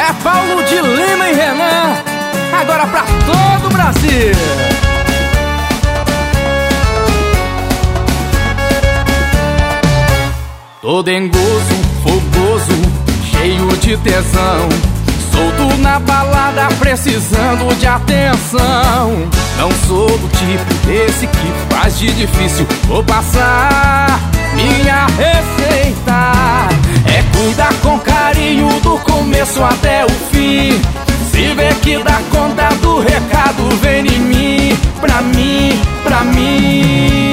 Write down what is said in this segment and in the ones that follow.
É Paulo de Lima e Renan, agora pra todo o Brasil. Todo engozo, fogoso, cheio de tesão, solto na balada, precisando de atenção. Não sou do tipo desse que faz de difícil. Vou passar minha receita é cuidar com carinho do começo até o fim. Se vê que dá conta do recado, vem em mim, pra mim, pra mim.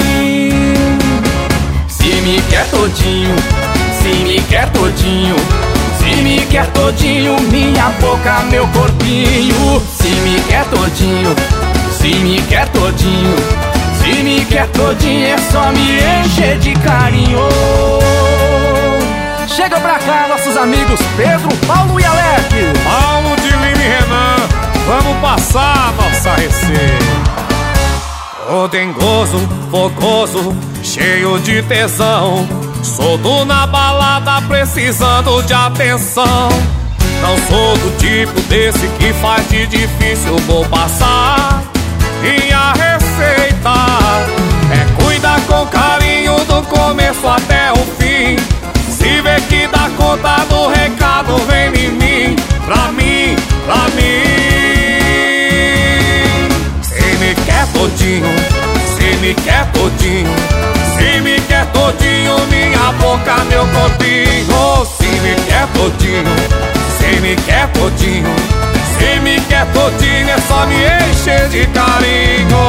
Se me quer todinho, se me quer todinho, se me quer todinho, minha boca, meu corpinho. Se me quer todinho, se me quer todinho, se me quer todinho, é só me encher de carinho. Chega pra cá, nossos amigos Pedro, Paulo e Alex. Paulo de Lima e Renan, vamos passar nossa receita. Todo engozo, fogoso, cheio de tesão, solto na balada, precisando de atenção. Não sou do tipo desse que faz de difícil. Vou passar minha receita é cuidar com carinho do começo até o fim. Se vê que dá conta do recado, vem em mim, pra mim, pra mim. Se me quer todinho, se me quer todinho, se me quer todinho, minha boca, meu corpinho. Se me quer todinho, se me quer todinho, se me quer todinho, é só me encher de carinho.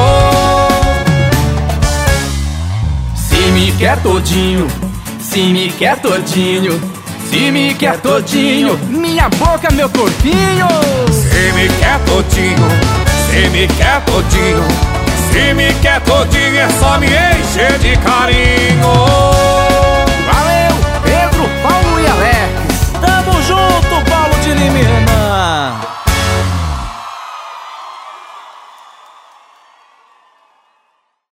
Se me quer todinho, se me quer todinho, se me quer todinho, minha boca, meu corpinho. Se me quer todinho, se me quer todinho, se me quer todinho, é só me encher de carinho.